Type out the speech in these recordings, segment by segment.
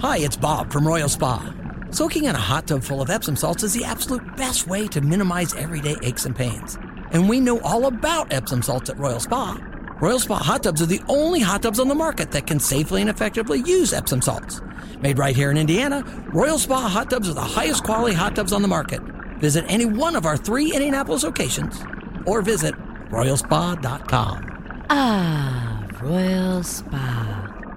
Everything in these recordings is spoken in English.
Hi, it's Bob from Royal Spa. Soaking in a hot tub full of Epsom salts is the absolute best way to minimize everyday aches and pains. And we know all about Epsom salts at Royal Spa. Royal Spa hot tubs are the only hot tubs on the market that can safely and effectively use Epsom salts. Made right here in Indiana, Royal Spa hot tubs are the highest quality hot tubs on the market. Visit any one of our 3 Indianapolis locations or visit royalspa.com. Ah, Royal Spa.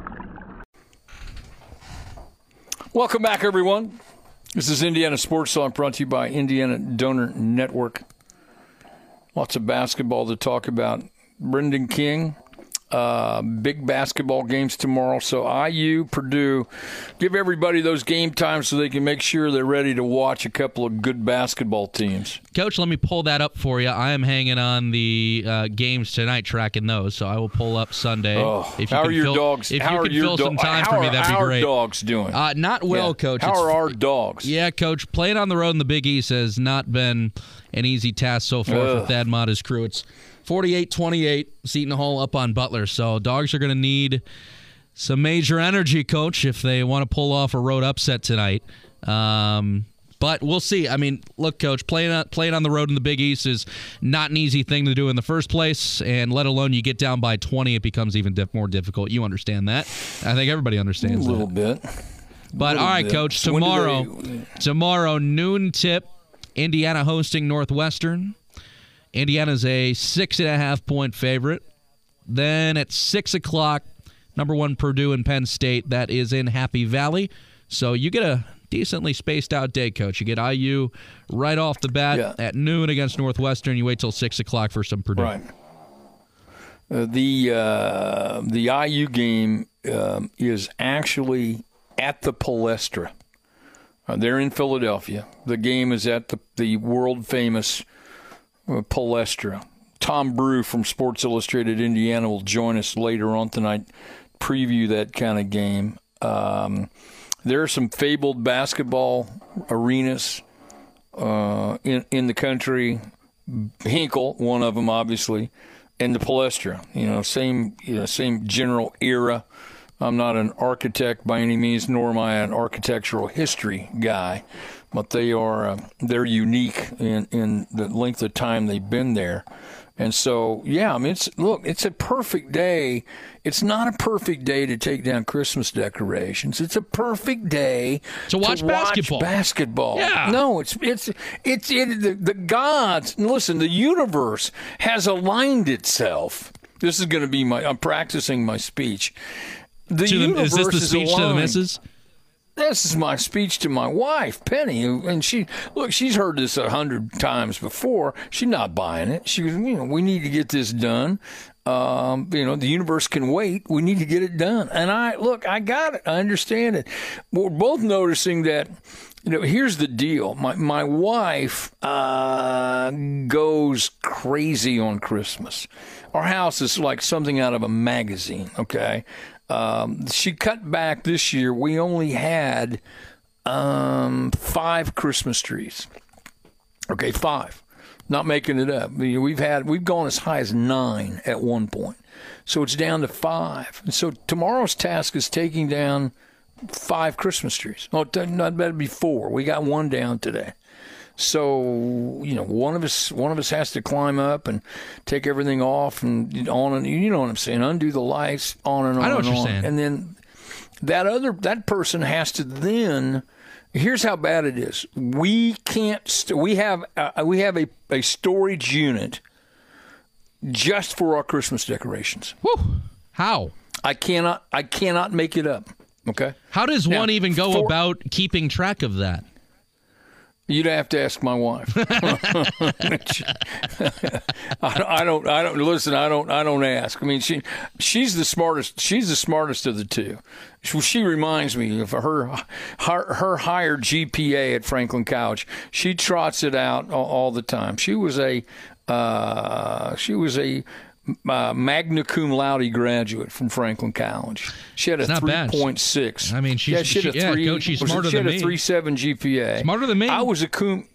Welcome back, everyone. This is Indiana Sports Talk, brought to you by Indiana Donor Network. Lots of basketball to talk about. Brendan King, big basketball games tomorrow. So IU, Purdue, give everybody those game times so they can make sure they're ready to watch a couple of good basketball teams. Coach, let me pull that up for you. I am hanging on the games tonight, tracking those, so I will pull up Sunday. Oh, how are your dogs? If you could fill some time for me, that'd be great. How are dogs doing? Not well, Coach. How are our dogs? Yeah, Coach, playing on the road in the Big East has not been an easy task so far for Thad Matta's crew. It's 48-28, Seton Hall up on Butler. So dogs are going to need some major energy, Coach, if they want to pull off a road upset tonight. But we'll see. I mean, look, Coach, playing on the road in the Big East is not an easy thing to do in the first place, and let alone you get down by 20, it becomes even more difficult. You understand that. I think everybody understands that. A little bit. But, all right, Coach, tomorrow, noon tip, Indiana hosting Northwestern. Indiana's a 6.5-point favorite. Then at 6 o'clock, number 1 Purdue and Penn State. That is in Happy Valley. So you get a decently spaced out day, Coach. You get IU right off the bat at noon against Northwestern. You wait till 6 o'clock for some Purdue. Right. The IU game is actually at the Palestra. They're in Philadelphia. The game is at the world-famous Palestra. Tom Brew from Sports Illustrated Indiana will join us later on tonight, preview that kind of game. There are some fabled basketball arenas in the country. Hinkle, one of them, obviously, and the Palestra. Same general era. I'm not an architect by any means, nor am I an architectural history guy, but they're unique in the length of time they've been there. And so, it's a perfect day. It's not a perfect day to take down Christmas decorations. It's a perfect day to watch basketball. Yeah. No, the gods. Listen, the universe has aligned itself. This is going to be I'm practicing my speech. Is this the speech to the missus? This is my speech to my wife, Penny, and she's heard this 100 times before. She's not buying it. She goes, we need to get this done. The universe can wait. We need to get it done. And I got it. I understand it. We're both noticing that. Here's the deal. My wife goes crazy on Christmas. Our house is like something out of a magazine. Okay. She cut back this year. We only had 5 Christmas trees. Okay, 5. Not making it up. We've gone as high as 9 at one point. So it's down to 5. And so tomorrow's task is taking down 5 Christmas trees. Oh, that'd be 4. We got 1 down today. So, one of us has to climb up and take everything off and on, and you know what I'm saying, undo the lights, on and on. I know what you're saying. And then that person has to then. Here's how bad it is. We can't. We have a storage unit just for our Christmas decorations. Whew. How? I cannot make it up. Okay. How does one even go about keeping track of that? You'd have to ask my wife. I don't listen. I don't ask. I mean, she's the smartest. She's the smartest of the two. She reminds me of her higher GPA at Franklin College. She trots it out all the time. She was a magna cum laude graduate from Franklin College. She had a 3.6. I mean, she's smarter than me. She had a 3.7 GPA. Smarter than me. I was a cum.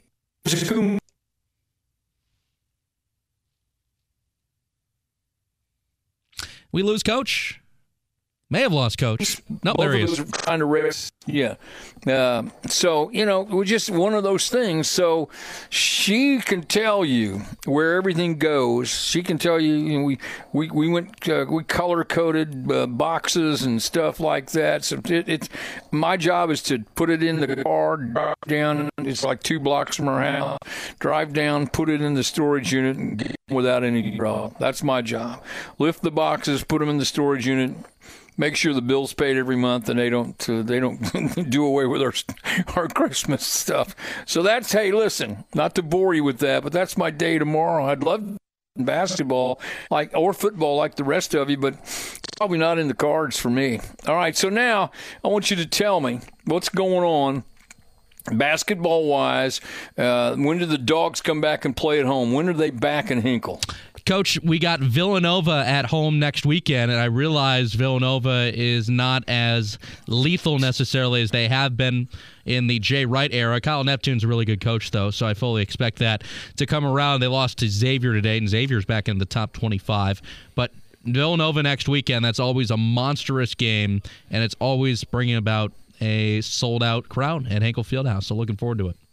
We lose Coach. May have lost coach. No, there he is. Trying to race. Yeah. So, we're just one of those things. So she can tell you where everything goes. She can tell you, we went, we color-coded boxes and stuff like that. So my job is to put it in the car, drive down. It's like 2 blocks from our house. Drive down, put it in the storage unit and get without any problem. That's my job. Lift the boxes, put them in the storage unit. Make sure the bill's paid every month, and they don't do away with our Christmas stuff. So that's, hey, listen, not to bore you with that, but that's my day tomorrow. I'd love basketball or football like the rest of you, but probably not in the cards for me. All right, so now I want you to tell me what's going on basketball-wise. When do the Dogs come back and play at home? When are they back in Hinkle? Coach, we got Villanova at home next weekend, and I realize Villanova is not as lethal necessarily as they have been in the Jay Wright era. Kyle Neptune's a really good coach, though, so I fully expect that to come around. They lost to Xavier today, and Xavier's back in the top 25. But Villanova next weekend, that's always a monstrous game, and it's always bringing about a sold-out crowd at Hinkle Fieldhouse, so looking forward to it.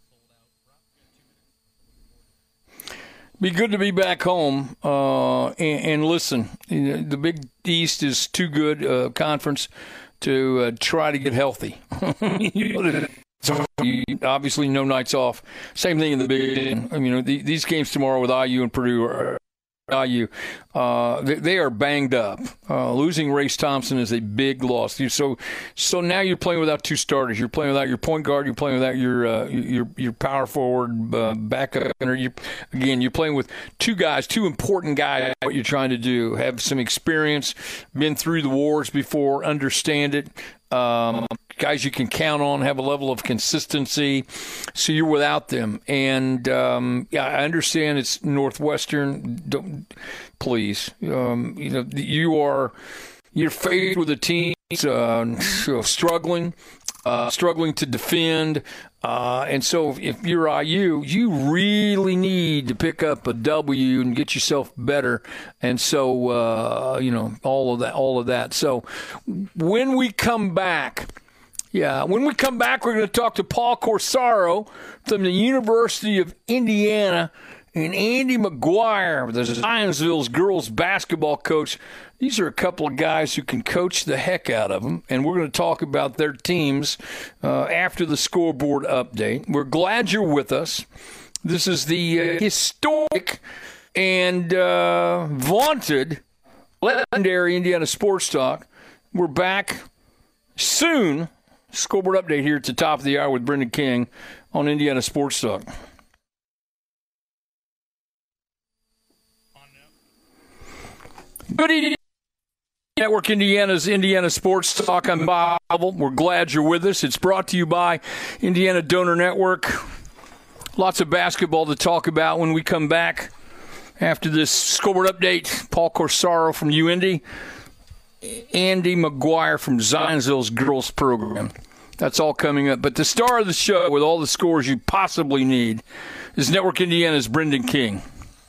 Be good to be back home. And listen, the Big East is too good conference to try to get healthy. Obviously, no nights off. Same thing in the Big Ten. I mean, these games tomorrow with IU and Purdue are IU. They are banged up. Losing Race Thompson is a big loss. So now you're playing without 2 starters. You're playing without your point guard. You're playing without your power forward backup. You're playing with 2 guys, 2 important guys. What you're trying to do, have some experience, been through the wars before, understand it. Guys you can count on, have a level of consistency, so you're without them. And I understand it's Northwestern. Please, you're faced with a team struggling to defend. And so if you're IU, you really need to pick up a W and get yourself better. And so, all of that. So when we come back, we're going to talk to Paul Corsaro from the University of Indiana and Andy McGuire, the Zionsville's girls basketball coach. These are a couple of guys who can coach the heck out of them, and we're going to talk about their teams after the scoreboard update. We're glad you're with us. This is the historic and vaunted, legendary Indiana Sports Talk. We're back soon. Scoreboard update here at the top of the hour with Brendan King on Indiana Sports Talk. Good evening. Network Indiana's Indiana Sports Talk. I'm Bob. We're glad you're with us. It's brought to you by Indiana Donor Network. Lots of basketball to talk about when we come back after this scoreboard update. Paul Corsaro from UIndy. Andy McGuire from Zionsville's girls program. That's all coming up. But the star of the show with all the scores you possibly need is Network Indiana's Brendan King.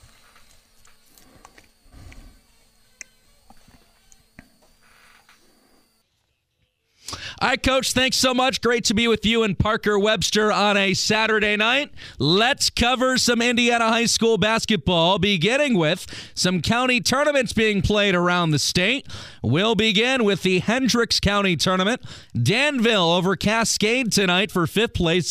All right, Coach, thanks so much. Great to be with you and Parker Webster on a Saturday night. Let's cover some Indiana high school basketball, beginning with some county tournaments being played around the state. We'll begin with the Hendricks County Tournament. Danville over Cascade tonight for 5th place,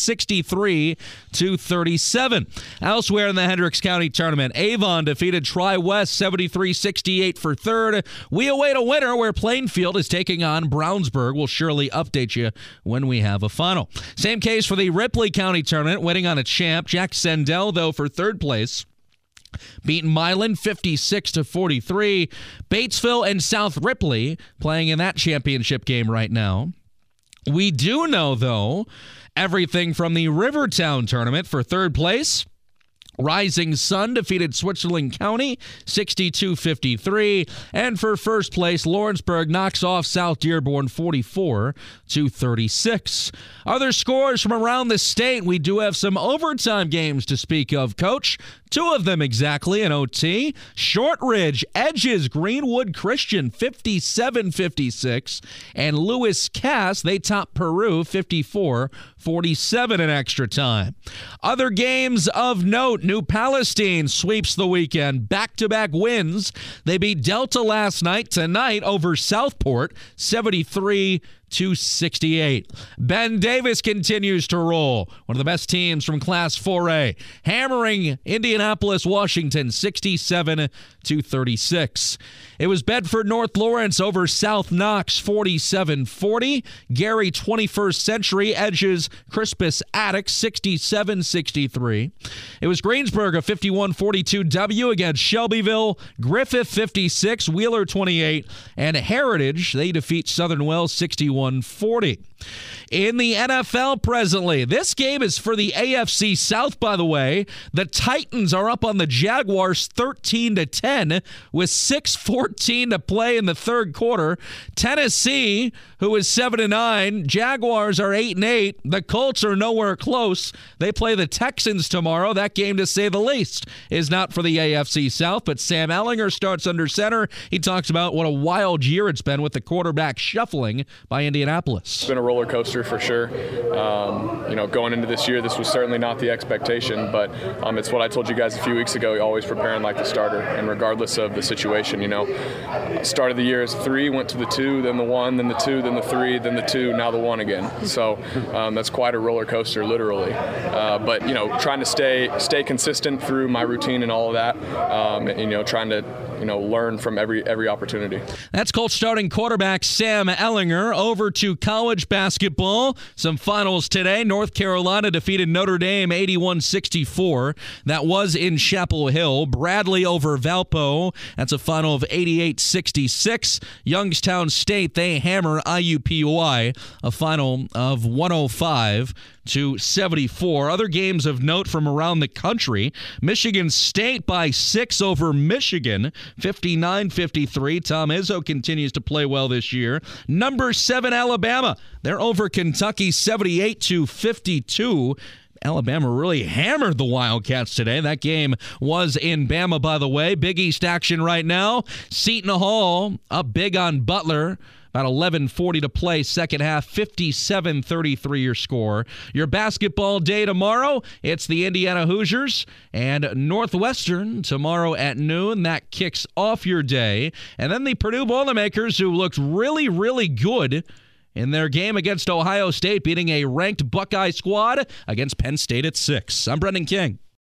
63-37. Elsewhere in the Hendricks County Tournament, Avon defeated Tri-West 73-68 for 3rd. We await a winner where Plainfield is taking on Brownsburg. We'll surely update you when we have a final. Same case for the Ripley County Tournament, waiting on a champ. Jack Sendell, though, for 3rd place. Beaten Milan 56-43. Batesville and South Ripley playing in that championship game right now. We do know, though, everything from the Rivertown Tournament for 3rd place. Rising Sun defeated Switzerland County 62-53. And for first place, Lawrenceburg knocks off South Dearborn 44-36. Other scores from around the state. We do have some overtime games to speak of, Coach. 2 of them exactly in OT. Shortridge edges Greenwood Christian 57-56. And Lewis Cass, they top Peru 54-47 in extra time. Other games of note. New Palestine sweeps the weekend. Back-to-back wins. They beat Delta last night. Tonight over Southport 73-68. Ben Davis continues to roll. One of the best teams from Class 4A. Hammering Indianapolis, Washington 67-36. It was Bedford North Lawrence over South Knox 47-40. Gary 21st Century edges Crispus Attucks 67-63. It was Greensburg a 51-42 W against Shelbyville. Griffith 56, Wheeler 28, and Heritage, they defeat Southern Wells 61-40. In the NFL presently, this game is for the AFC South, by the way. The Titans are up on the Jaguars 13-10 with 6:14 to play in the third quarter. Tennessee, who is 7-9, Jaguars are 8-8. The Colts are nowhere close. They play the Texans tomorrow. That game, to say the least, is not for the AFC South, but Sam Ehlinger starts under center. He talks about what a wild year it's been with the quarterback shuffling by Indianapolis. It's been a roller coaster for sure. Going into this year, this was certainly not the expectation, but it's what I told you guys a few weeks ago, always preparing like the starter, and regardless of the situation, started the year as 3, went to the 2, then the 1, then the 2, then the 3, then the 2, now the 1 again. So that's quite a roller coaster, literally. But trying to stay consistent through my routine and all of that, trying to learn from every opportunity. That's Colts starting quarterback Sam Ehlinger. Over to college basketball. Some finals today. North Carolina defeated Notre Dame 81-64. That was in Chapel Hill. Bradley over Valpo. That's a final of 88-66. Youngstown State, they hammer IUPUI. A final of 105-74. Other games of note from around the country. Michigan State by 6 over Michigan, 59-53. Tom Izzo continues to play well this year. Number 7 Alabama, they're over Kentucky 78-52. Alabama really hammered the Wildcats today. That game was in Bama, by the way. Big East action right now. Seton Hall up big on Butler. About 11:40 to play, second half, 57-33 your score. Your basketball day tomorrow, it's the Indiana Hoosiers and Northwestern tomorrow at noon. That kicks off your day. And then the Purdue Boilermakers, who looked really, really good in their game against Ohio State, beating a ranked Buckeye squad against Penn State at 6. I'm Brendan King.